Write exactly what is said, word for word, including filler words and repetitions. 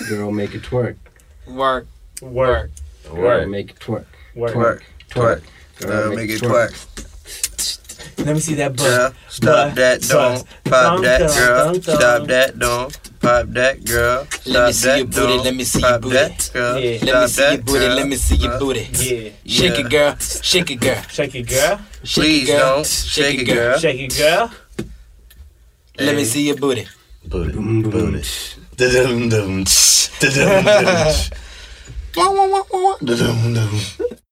Girl, make it twerk. Work. Work. Girl, Work. make it twerk. Work. Twerk. Twerk. Girl, make it twerk. Let me see that butt. Girl, stop that, don't pop that, girl. Stop that, don't pop that, girl. Let me see your booty. Let me see your booty. Girl. Yeah. Let me see your booty. Let me see your booty. Yeah. Shake it, girl. Shake it, girl. Shake it, girl. Shake Please it, girl. don't shake it, girl. Shake it, girl. Let me see your booty. Booty. Booty. Da-dum-dum. Da-dum-dum. Da-dum-dum.